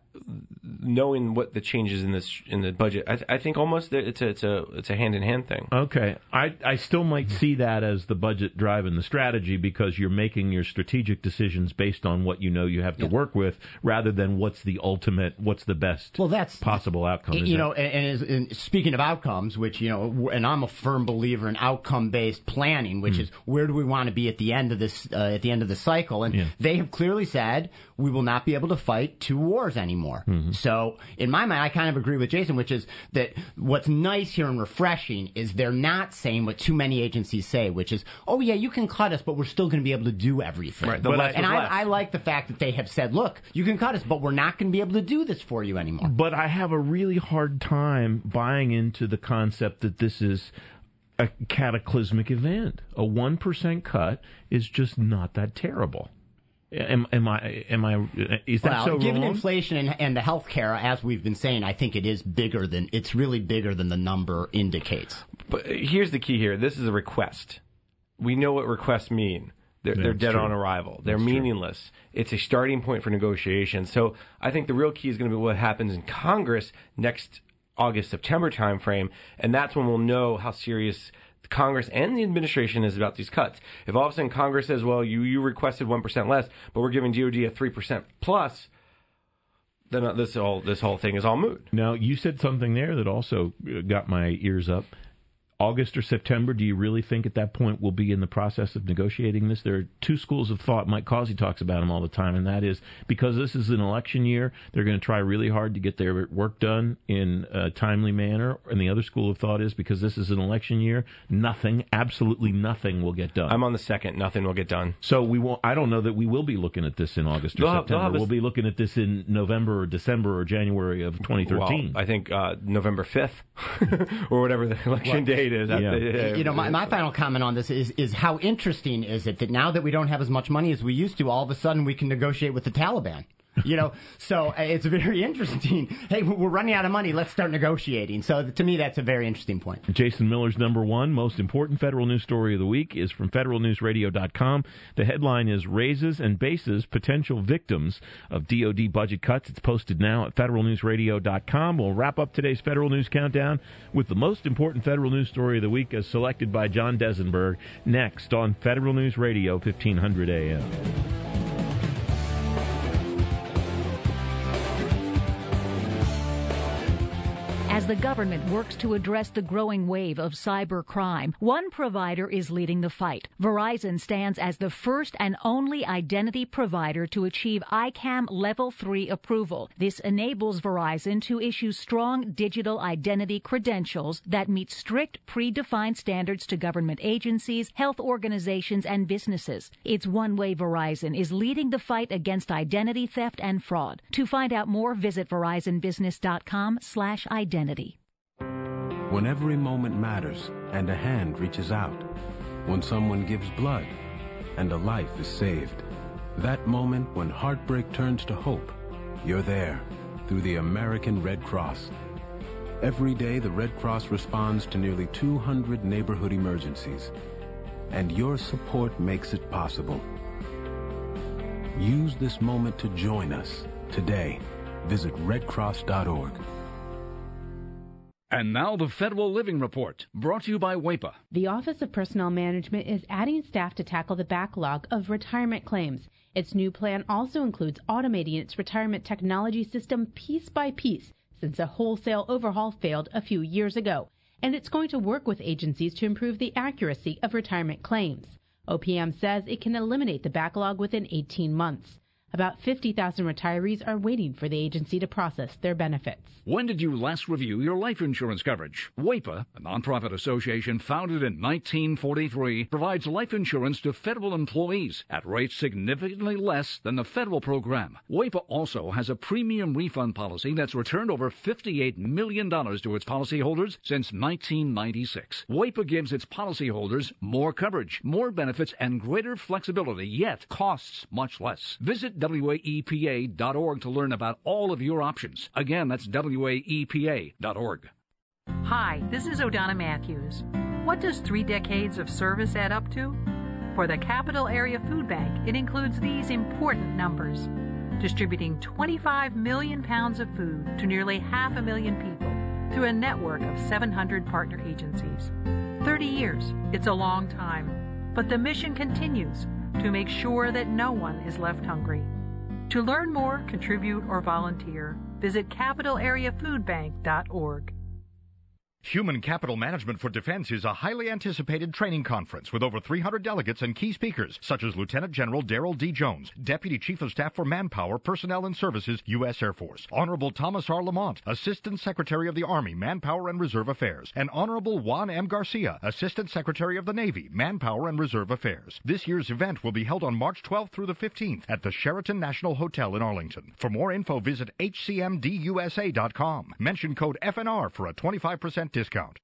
knowing what the changes in this in the budget, I, I think almost that it's a it's a it's a hand in hand thing. Okay, I I still might see that as the budget driving the strategy, because you're making your strategic decisions based on what you know you have to Yeah. work with, rather than what's the ultimate, what's the best well, that's, possible outcome. Is You that- know, and, and, is, and speaking of outcomes, which, you know, and I'm a firm believer in outcome-based planning, which Hmm. is where do we want to be at the end of this, uh, at the end of the cycle? And Yeah. they have clearly said we will not be able to fight two wars anymore. Mm-hmm. So, in my mind, I kind of agree with Jason, which is that what's nice here and refreshing is they're not saying what too many agencies say, which is, oh yeah, you can cut us, but we're still going to be able to do everything. Right, the But less and is I, less. I like the fact that they have said, look, you can cut us, but we're not going to be able to do this for you anymore. But I have a really hard time buying into the concept that this is a cataclysmic event. A one percent cut is just not that terrible. Am, am I? Am I? Is that well, so given wrong? inflation and, and the health care, as we've been saying, I think it is bigger than, it's really bigger than the number indicates. But here's the key here. This is a request. We know what requests mean. They're, Yeah, they're it's dead true. on arrival. They're That's true. meaningless. It's a starting point for negotiations. So I think the real key is going to be what happens in Congress next August, September timeframe, and that's when we'll know how serious Congress and the administration is about these cuts. If all of a sudden Congress says, well, you, you requested one percent less, but we're giving D O D a three percent plus, then this whole, this whole thing is all moot. Now, you said something there that also uh, got my ears up. August or September, do you really think at that point we'll be in the process of negotiating this? There are two schools of thought. Mike Causey talks about them all the time, and that is because this is an election year, they're going to try really hard to get their work done in a timely manner. And the other school of thought is because this is an election year, nothing, absolutely nothing will get done. I'm on the second. Nothing will get done. So we won't, I don't know that we will be looking at this in August or They'll have- they'll September. have a- We'll be looking at this in November or December or January of twenty thirteen. Well, I think uh, November fifth or whatever the election Well, date is. Yeah. The, You know, my, my final comment on this is is how interesting is it that now that we don't have as much money as we used to, all of a sudden we can negotiate with the Taliban. You know, so uh, it's very interesting. Hey, we're running out of money. Let's start negotiating. So to me, that's a very interesting point. Jason Miller's number one most important federal news story of the week is from federal news radio dot com. The headline is Raises and Bases Potential Victims of D O D Budget Cuts. It's posted now at federal news radio dot com. We'll wrap up today's Federal News Countdown with the most important federal news story of the week as selected by John Desenberg next on Federal News Radio, fifteen hundred A M. As the government works to address the growing wave of cyber crime, one provider is leading the fight. Verizon stands as the first and only identity provider to achieve I CAM Level three approval. This enables Verizon to issue strong digital identity credentials that meet strict predefined standards to government agencies, health organizations, and businesses. It's one way Verizon is leading the fight against identity theft and fraud. To find out more, visit verizon business dot com slash identity. When every moment matters and a hand reaches out, when someone gives blood and a life is saved, that moment when heartbreak turns to hope, you're there through the American Red Cross. Every day, the Red Cross responds to nearly two hundred neighborhood emergencies, and your support makes it possible. Use this moment to join us today. Visit red cross dot org. And now the Federal Living Report, brought to you by W A P A. The Office of Personnel Management is adding staff to tackle the backlog of retirement claims. Its new plan also includes automating its retirement technology system piece by piece, since a wholesale overhaul failed a few years ago. And it's going to work with agencies to improve the accuracy of retirement claims. O P M says it can eliminate the backlog within eighteen months. About fifty thousand retirees are waiting for the agency to process their benefits. When did you last review your life insurance coverage? W A P A, a nonprofit association founded in nineteen forty-three, provides life insurance to federal employees at rates significantly less than the federal program. W A P A also has a premium refund policy that's returned over fifty-eight million dollars to its policyholders since nineteen ninety-six. W A P A gives its policyholders more coverage, more benefits, and greater flexibility, yet costs much less. Visit W A E P A dot org to learn about all of your options. Again, that's W A E P A dot org. Hi, this is O'Donna Matthews. What does three decades of service add up to? For the Capital Area Food Bank, it includes these important numbers. Distributing twenty-five million pounds of food to nearly half a million people through a network of seven hundred partner agencies. thirty years, it's a long time. But the mission continues to make sure that no one is left hungry. To learn more, contribute, or volunteer, visit capital area food bank dot org. Human Capital Management for Defense is a highly anticipated training conference with over three hundred delegates and key speakers, such as Lieutenant General Daryl D. Jones, Deputy Chief of Staff for Manpower, Personnel and Services, U S Air Force, Honorable Thomas R. Lamont, Assistant Secretary of the Army, Manpower and Reserve Affairs, and Honorable Juan M. Garcia, Assistant Secretary of the Navy, Manpower and Reserve Affairs. This year's event will be held on March twelfth through the fifteenth at the Sheraton National Hotel in Arlington. For more info, visit H C M D U S A dot com. Mention code F N R for a twenty-five percent discount.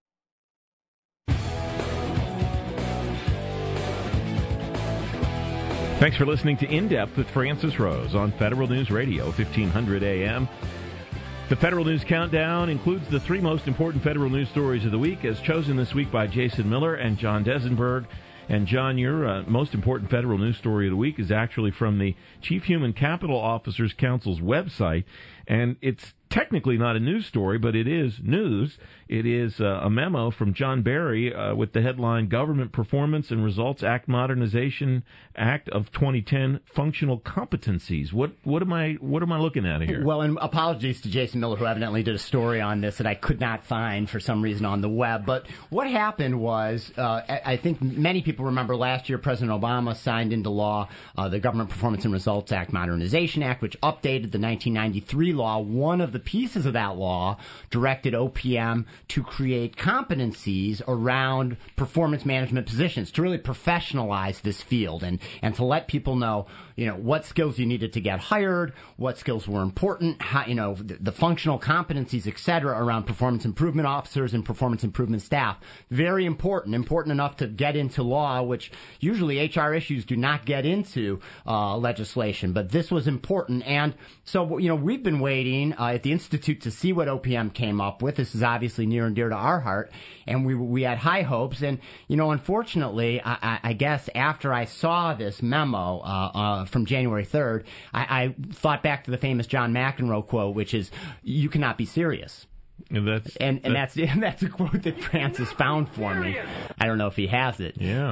Thanks for listening to In Depth with Francis Rose on Federal News Radio, fifteen hundred A M. The Federal News Countdown includes the three most important federal news stories of the week, as chosen this week by Jason Miller and John Desenberg. And John, your uh, most important federal news story of the week is actually from the Chief Human Capital Officers Council's website, and it's technically not a news story, but it is news. It is uh, a memo from John Barry uh, with the headline Government Performance and Results Act Modernization Act of twenty ten Functional Competencies. What what am I what am I looking at here? Well, and apologies to Jason Miller, who evidently did a story on this that I could not find for some reason on the web. But what happened was, uh, I think many people remember last year President Obama signed into law uh, the Government Performance and Results Act Modernization Act, which updated the nineteen ninety-three law. One of the pieces of that law directed O P M to create competencies around performance management positions, to really professionalize this field and, and to let people know, you know, what skills you needed to get hired, what skills were important, how, you know, the, the functional competencies, et cetera, around performance improvement officers and performance improvement staff. Very important, important enough to get into law, which usually H R issues do not get into uh, legislation. But this was important. And so, you know, we've been waiting uh, at the Institute to see what O P M came up with. This is obviously near and dear to our heart. And we we had high hopes. And, you know, unfortunately, I, I, I guess after I saw this memo uh, uh, from January third, I, I thought back to the famous John McEnroe quote, which is, "You cannot be serious." And that's and, and that's, that's a quote that Francis found for me. I don't know if he has it. Yeah.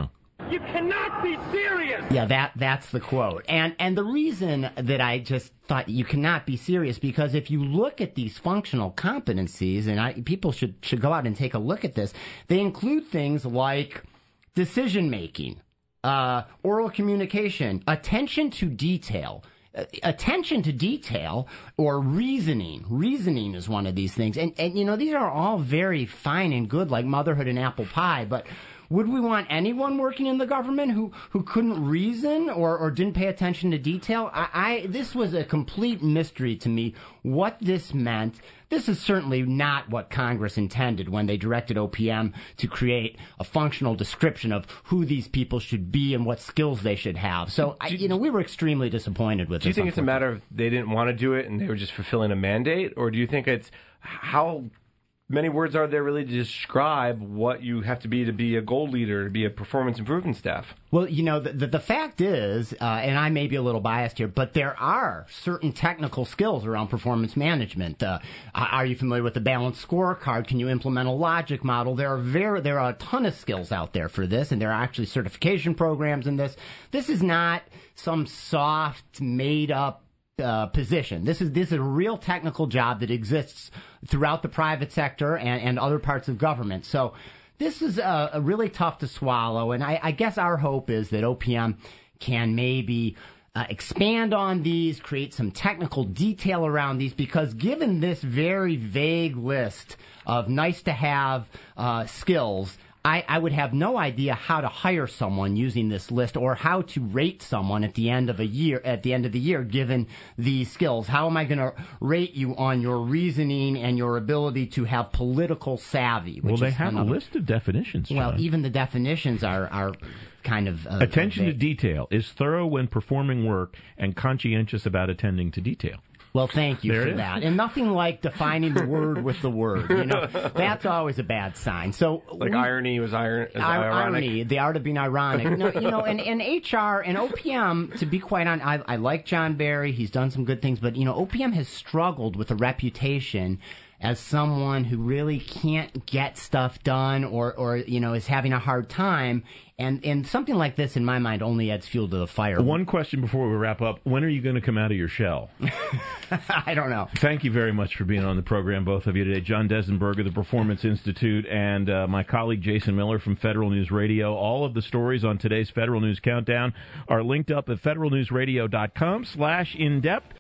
You cannot be serious. Yeah, that that's the quote. And and the reason that I just thought you cannot be serious, because if you look at these functional competencies, and I, people should should go out and take a look at this, they include things like decision making, uh, oral communication, attention to detail. Attention to detail or reasoning. Reasoning is one of these things. And, and, you know, these are all very fine and good, like motherhood and apple pie, but would we want anyone working in the government who, who couldn't reason or, or didn't pay attention to detail? I, I this was a complete mystery to me what this meant. This is certainly not what Congress intended when they directed O P M to create a functional description of who these people should be and what skills they should have. So, I, you know, we were extremely disappointed with this. Do you this, think it's a matter of they didn't want to do it and they were just fulfilling a mandate? Or do you think it's how many words are there really to describe what you have to be to be a goal leader, to be a performance improvement staff? Well, you know, the, the, the fact is, uh, and I may be a little biased here, but there are certain technical skills around performance management. Uh, are you familiar with the balanced scorecard? Can you implement a logic model? There are very, there are a ton of skills out there for this, and there are actually certification programs in this. This is not some soft, made-up Uh, position. This is this is a real technical job that exists throughout the private sector and, and other parts of government. So this is a, a really tough to swallow. And I, I guess our hope is that O P M can maybe uh, expand on these, create some technical detail around these, because given this very vague list of nice to have uh, skills, I, I would have no idea how to hire someone using this list or how to rate someone at the end of a year, at the end of the year, given these skills. How am I going to rate you on your reasoning and your ability to have political savvy? Well, they is have another, a list of definitions, John. Well, even the definitions are, are kind of... Uh, Attention to vague. detail is thorough when performing work and conscientious about attending to detail. Well, thank you There for it is. that. And nothing like defining the word with the word. You know, that's always a bad sign. So, like we, irony was iron, is ir- ironic. irony, the art of being ironic. No, you know, and, and H R and O P M, to be quite honest, I, I like John Barry. He's done some good things, but you know, O P M has struggled with a reputation as someone who really can't get stuff done, or, or you know, is having a hard time. And and something like this, in my mind, only adds fuel to the fire. One question before we wrap up. When are you going to come out of your shell? I don't know. Thank you very much for being on the program, both of you today. John Desenberger, the Performance Institute, and uh, my colleague Jason Miller from Federal News Radio. All of the stories on today's Federal News Countdown are linked up at federal news radio dot com slash in depth.